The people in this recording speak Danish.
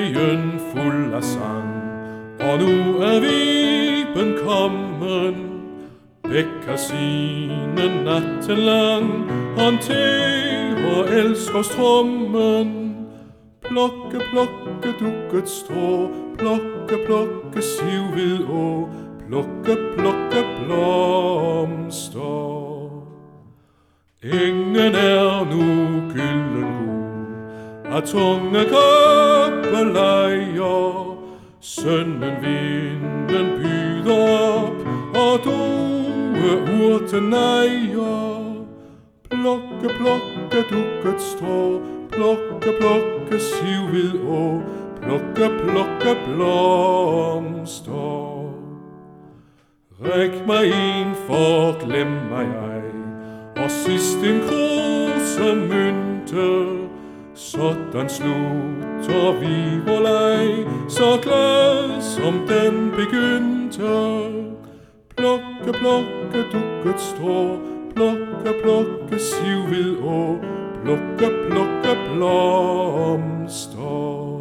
vejen fuld af sang, og nu er viben kommen. Bækker sine natten lang, håndterer elskovstrømmen. Plukke, plukke dukket strå, plukke, plukke sivvid å, plukke, plukke blomster. Engen er nu gyldengul, af tunge kopper lejer. Sønnen vinden byder op, og due urten nejer. Plukke, plukke dukket strå, plukke, plukke sivvid å, plukke, plukke blomster. Ræk mig en, for glem mig ej, og sidst en kruse mynte. Sådan slutter vi vor leg, så glad som den begyndte. Plukke, plukke dukket strå, plukke, plukke sivvid å, plukke, plukke blomster.